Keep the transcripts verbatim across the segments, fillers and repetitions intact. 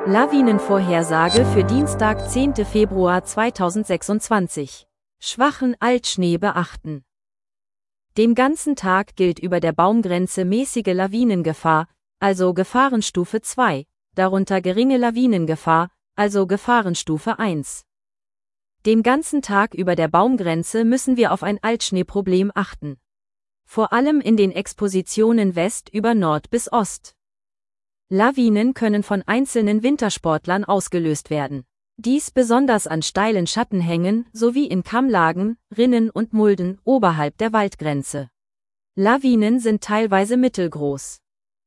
Lawinenvorhersage für Dienstag, zehnten Februar zweitausendsechsundzwanzig. Schwachen Altschnee beachten. Den ganzen Tag gilt über der Baumgrenze mäßige Lawinengefahr, also Gefahrenstufe zwei, darunter geringe Lawinengefahr, also Gefahrenstufe eins. Den ganzen Tag über der Baumgrenze müssen wir auf ein Altschneeproblem achten. Vor allem in den Expositionen West über Nord bis Ost. Lawinen können von einzelnen Wintersportlern ausgelöst werden. Dies besonders an steilen Schattenhängen sowie in Kammlagen, Rinnen und Mulden oberhalb der Waldgrenze. Lawinen sind teilweise mittelgroß.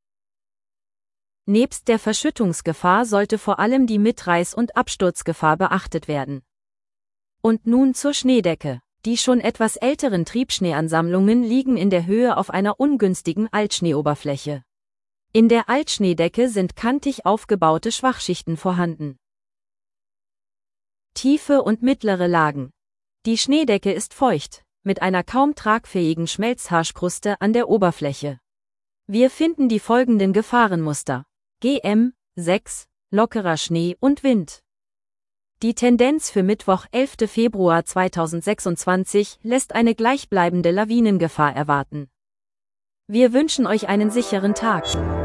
Nebst der Verschüttungsgefahr sollte vor allem die Mitreiß- und Absturzgefahr beachtet werden. Und nun zur Schneedecke. Die schon etwas älteren Triebschneeansammlungen liegen in der Höhe auf einer ungünstigen Altschneeoberfläche. In der Altschneedecke sind kantig aufgebaute Schwachschichten vorhanden. Tiefe und mittlere Lagen. Die Schneedecke ist feucht, mit einer kaum tragfähigen Schmelzhaarkruste an der Oberfläche. Wir finden die folgenden Gefahrenmuster: G M sechs, lockerer Schnee und Wind. Die Tendenz für Mittwoch, elften Februar zweitausendsechsundzwanzig, lässt eine gleichbleibende Lawinengefahr erwarten. Wir wünschen euch einen sicheren Tag.